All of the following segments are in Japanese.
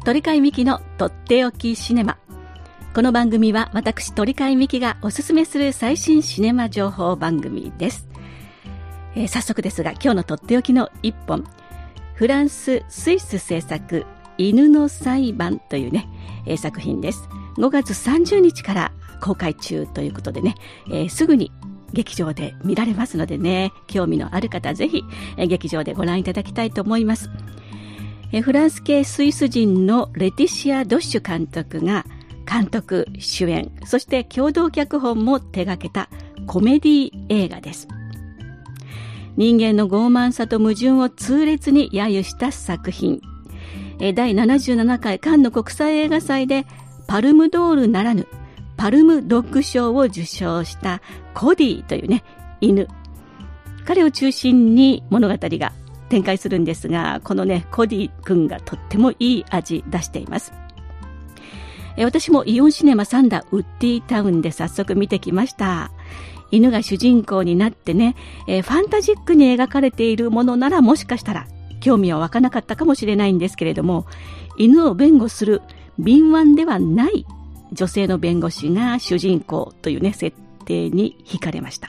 鳥飼美希のとっておきシネマ。この番組は私鳥飼美希がおすすめする最新シネマ情報番組です。早速ですが、今日のとっておきの一本、フランス・スイス制作犬の裁判というね、作品です。5月30日から公開中ということでね、すぐに劇場で見られますのでね、興味のある方はぜひ、劇場でご覧いただきたいと思います。フランス系スイス人のレティシア・ドッシュ監督が監督、主演、そして共同脚本も手掛けたコメディ映画です。人間の傲慢さと矛盾を痛烈に揶揄した作品。第77回カンヌ国際映画祭でパルムドールならぬパルムドッグ賞を受賞したコディというね、犬。彼を中心に物語が展開するんですが、このね、コディ君がとってもいい味出しています。私もイオンシネマサンダウッディタウンで早速見てきました。犬が主人公になってね、ファンタジックに描かれているものならもしかしたら興味は湧かなかったかもしれないんですけれども、犬を弁護する敏腕ではない女性の弁護士が主人公というね、設定に惹かれました。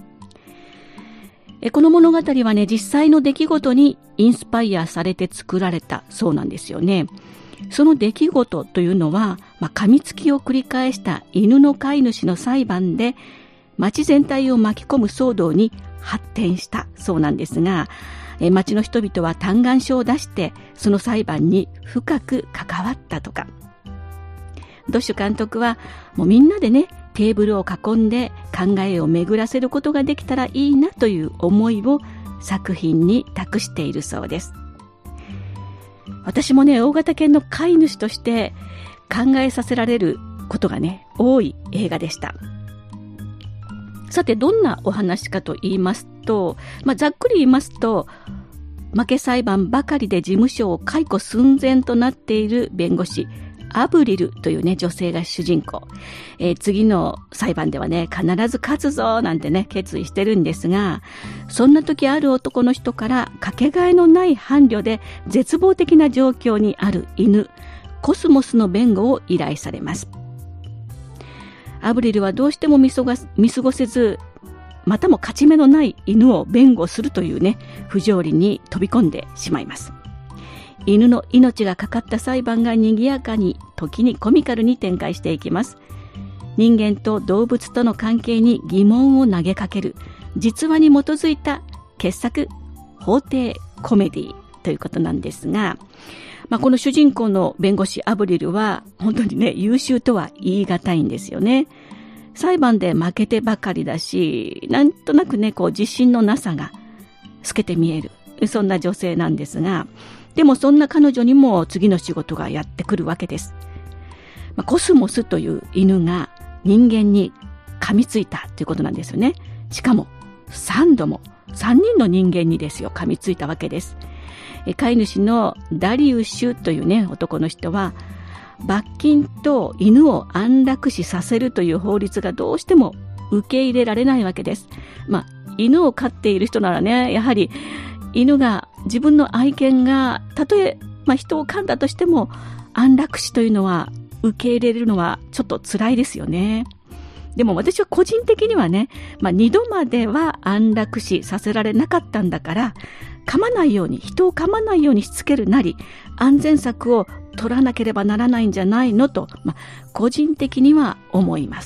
この物語はね、実際の出来事にインスパイアされて作られたそうなんですよね。その出来事というのは、噛みつきを繰り返した犬の飼い主の裁判で町全体を巻き込む騒動に発展したそうなんですが、町の人々は嘆願書を出してその裁判に深く関わったとか。ドッシュ監督はもうみんなでね、テーブルを囲んで考えを巡らせることができたらいいなという思いを作品に託しているそうです。私もね、大型犬の飼い主として考えさせられることがね、多い映画でした。さて、どんなお話かと言いますと、ざっくり言いますと、負け裁判ばかりで事務所を解雇寸前となっている弁護士アブリルというね、女性が主人公。次の裁判ではね、必ず勝つぞなんてね、決意してるんですが、そんな時ある男の人からかけがえのない伴侶で絶望的な状況にある犬コスモスの弁護を依頼されます。アブリルはどうしても見過ごせず、またも勝ち目のない犬を弁護するというね、不条理に飛び込んでしまいます。犬の命がかかった裁判が賑やかに、時にコミカルに展開していきます。人間と動物との関係に疑問を投げかける実話に基づいた傑作法廷コメディということなんですが、この主人公の弁護士アブリルは本当にね、優秀とは言い難いんですよね。裁判で負けてばかりだし、なんとなくね、自信のなさが透けて見える、そんな女性なんですが、でもそんな彼女にも次の仕事がやってくるわけです。コスモスという犬が人間に噛みついたということなんですよね。しかも3度も3人の人間にですよ、噛みついたわけです。飼い主のダリウシュというね、男の人は罰金と犬を安楽死させるという法律がどうしても受け入れられないわけです。犬を飼っている人ならね、やはり犬が、自分の愛犬がたとえ、人を噛んだとしても安楽死というのは受け入れるのはちょっと辛いですよね。でも私は個人的にはね、2度までは安楽死させられなかったんだから、噛まないように、人を噛まないようにしつけるなり、安全策を取らなければならないんじゃないのと、個人的には思います。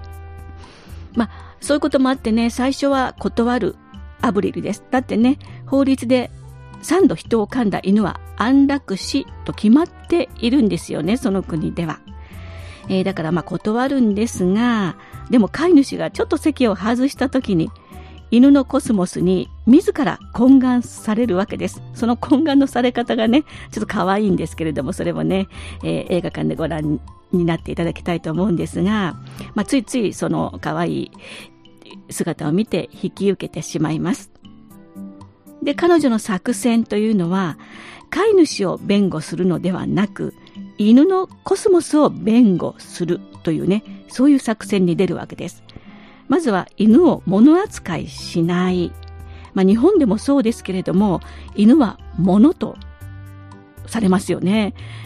そういうこともあってね、最初は断るアブリルです。だってね、法律で3度人を噛んだ犬は安楽死と決まっているんですよね、その国では。だから断るんですが、でも飼い主がちょっと席を外した時に犬のコスモスに自ら懇願されるわけです。その懇願のされ方がね、ちょっと可愛いんですけれども、それもね、映画館でご覧になっていただきたいと思うんですが、ついついその可愛い姿を見て引き受けてしまいます。で、彼女の作戦というのは、飼い主を弁護するのではなく、犬のコスモスを弁護するというね、そういう作戦に出るわけです。まずは犬を物扱いしない。日本でもそうですけれども、犬は物とされますよね。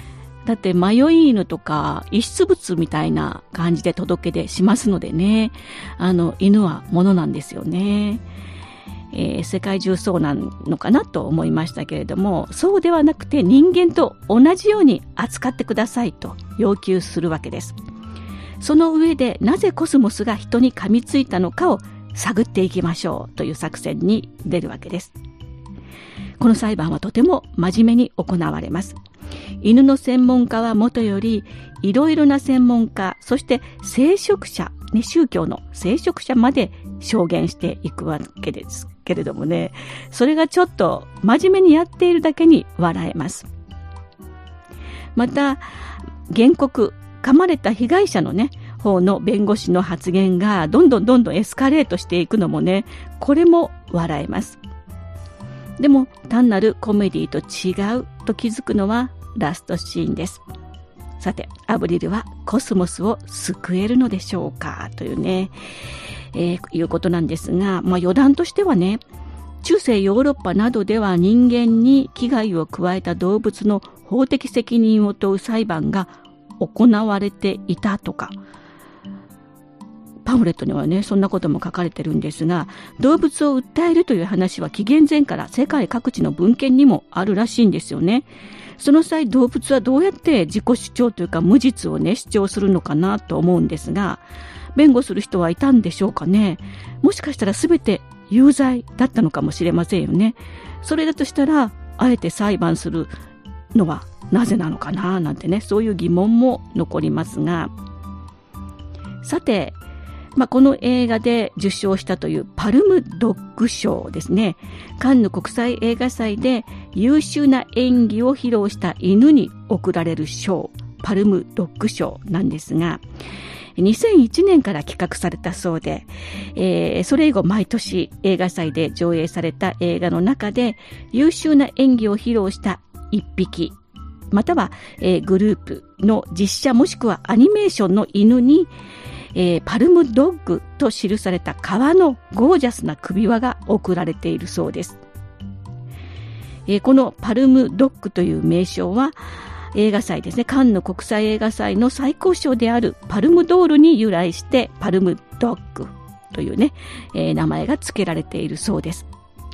だって迷い犬とか遺失物みたいな感じで届け出しますのでね、犬は物なんですよね。世界中そうなのかなと思いましたけれども、そうではなくて人間と同じように扱ってくださいと要求するわけです。その上でなぜコスモスが人に噛みついたのかを探っていきましょうという作戦に出るわけです。この裁判はとても真面目に行われます。犬の専門家はもとよりいろいろな専門家、そして聖職者、宗教の聖職者まで証言していくわけですけれどもね、それがちょっと真面目にやっているだけに笑えます。また原告、噛まれた被害者の方の弁護士の発言がどんどんエスカレートしていくのもね、これも笑えます。でも単なるコメディと違うと気づくのはラストシーンです。さて、アブリルはコスモスを救えるのでしょうかというね、いうことなんですが、余談としてはね、中世ヨーロッパなどでは人間に危害を加えた動物の法的責任を問う裁判が行われていたとか、パンフレットにはねそんなことも書かれてるんですが、動物を訴えるという話は紀元前から世界各地の文献にもあるらしいんですよね。その際、動物はどうやって自己主張というか無実を主張するのかなと思うんですが、弁護する人はいたんでしょうかね。もしかしたら全て有罪だったのかもしれませんよね。それだとしたらあえて裁判するのはなぜなのかななんてね、そういう疑問も残りますが、さて、この映画で受賞したというパルムドッグ賞ですね。カンヌ国際映画祭で優秀な演技を披露した犬に贈られる賞、パルムドッグ賞なんですが、2001年から企画されたそうで、それ以後毎年映画祭で上映された映画の中で優秀な演技を披露した一匹、または、グループの実写もしくはアニメーションの犬にパルムドッグと記された革のゴージャスな首輪が贈られているそうです。このパルムドッグという名称は映画祭ですね、カンヌ国際映画祭の最高賞であるパルムドールに由来してパルムドッグというね、名前が付けられているそうです。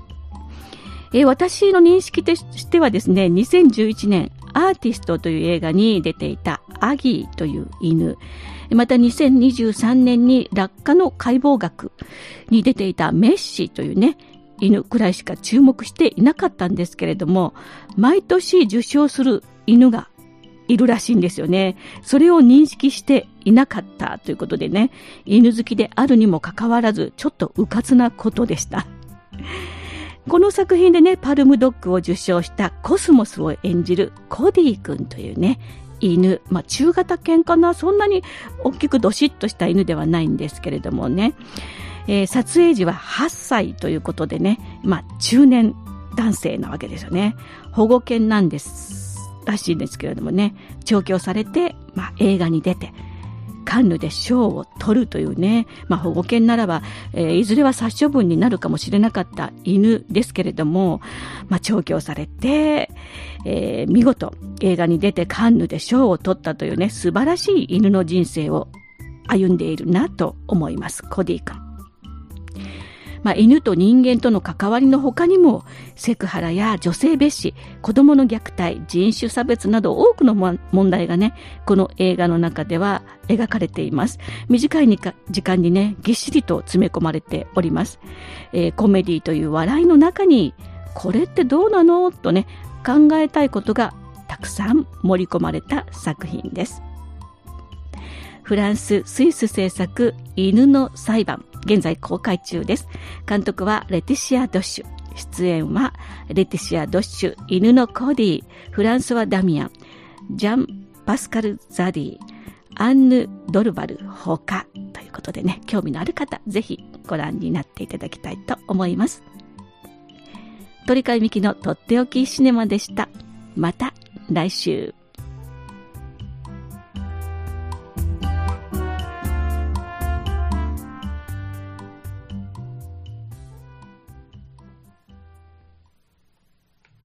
私の認識としてはですね、2011年アーティストという映画に出ていたアギーという犬、また2023年に落下の解剖学に出ていたメッシというね、犬くらいしか注目していなかったんですけれども、毎年受賞する犬がいるらしいんですよね。それを認識していなかったということでね、犬好きであるにもかかわらずちょっとうかつなことでした。この作品でね、パルムドッグを受賞したコスモスを演じるコディ君というね、犬、中型犬かな、そんなに大きくどしっとした犬ではないんですけれどもね、撮影時は8歳ということでね、中年男性なわけですよね。保護犬なんですらしいんですけれどもね、調教されて、映画に出てカンヌで賞を取るというね、保護犬ならば、いずれは殺処分になるかもしれなかった犬ですけれども、調教されて、見事映画に出てカンヌで賞を取ったというね、素晴らしい犬の人生を歩んでいるなと思います、コディ君。犬と人間との関わりの他にも、セクハラや女性蔑視、子供の虐待、人種差別など多くの問題がね、この映画の中では描かれています。短い時間にね、ぎっしりと詰め込まれております。コメディという笑いの中に、これってどうなのとね、考えたいことがたくさん盛り込まれた作品です。フランス・スイス制作、犬の裁判、現在公開中です。監督はレティシア・ドッシュ、出演はレティシア・ドッシュ、犬のコディ、フランソワ・ダミアン、ジャン・パスカル・ザディ、アンヌ・ドルバルほかということでね、興味のある方ぜひご覧になっていただきたいと思います。鳥飼美希のとっておきシネマでした。また来週。